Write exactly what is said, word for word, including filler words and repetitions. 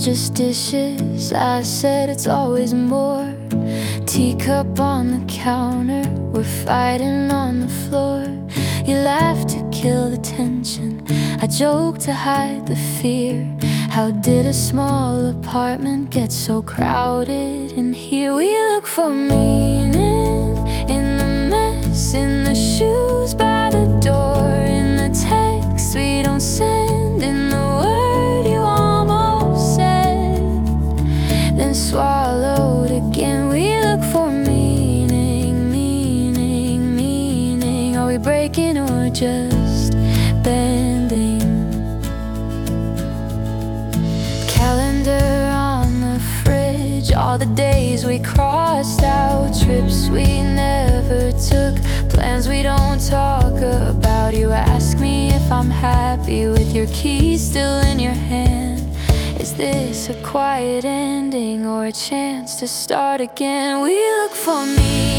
just dishes. I said it's always more. Teacup on the counter, we're fighting on the floor. You laugh to kill the tension, I joke to hide the fear. How did a small apartment get so crowded in here? We look for meaning in the mess, in the shoes by the door, in the texts we don't send, in the word you almost said, then swallowed again. We look for meaning, meaning, meaning. Are we breaking or just bending? Calendar on the fridge, all the days we crossed out, trips we never took, plans we don't talk about. You ask me if I'm happy with your keys still in your hand. Is this a quiet ending or a chance to start again? We look for me